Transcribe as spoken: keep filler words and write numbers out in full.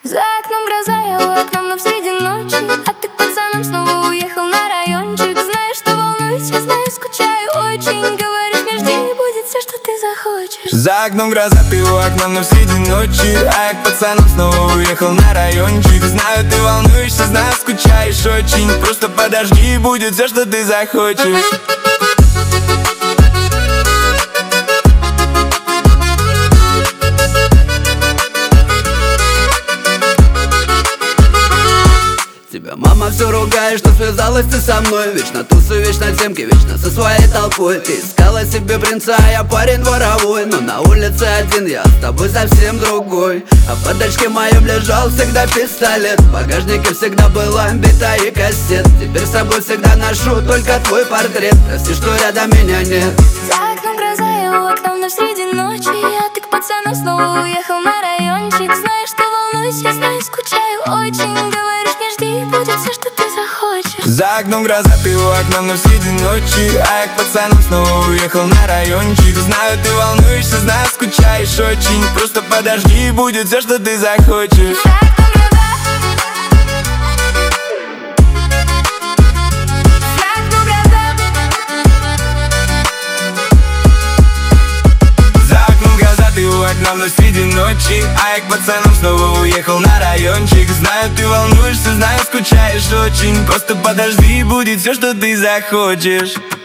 За окном гроза, я у окна, но среди ночи. А ты к пацанам снова уехал на райончик. Знаешь, что волнуюсь, я знаю, скучаю очень. Говоришь, не жди, будет все, что ты захочешь. За окном гроза, ты у окна, но среди ночи. А я к пацанам снова уехал на райончик. Знаю, ты волнуешься, знаю, скучаешь очень. Просто подожди, будет все, что ты захочешь. Тебя мама все ругает, что связалась ты со мной. Вечно тусы, вечно темки, вечно со своей толпой. Ты искала себе принца, а я парень воровой. Но на улице один, я с тобой совсем другой. А в подачке моем лежал всегда пистолет. В багажнике всегда была бита и кассет. Теперь с собой всегда ношу только твой портрет. Прости, что рядом меня нет. За окном гроза, я у окна, но среди ночи. А ты к пацанам снова уехал на райончик. Знаешь, что волнуюсь, я знаю, скучаю очень. Говоришь, не жди, будет все, что ты захочешь. За окном гроза, ты у окна, но среди ночи. А я к пацанам снова уехал на райончик. Знаю, ты волнуешься, знаю, скучаешь очень. Просто подожди, будет все, что ты захочешь. Но среди ночи, а я к пацанам снова уехал на райончик. Знаю, ты волнуешься, знаю, скучаешь очень. Просто подожди, будет все, что ты захочешь.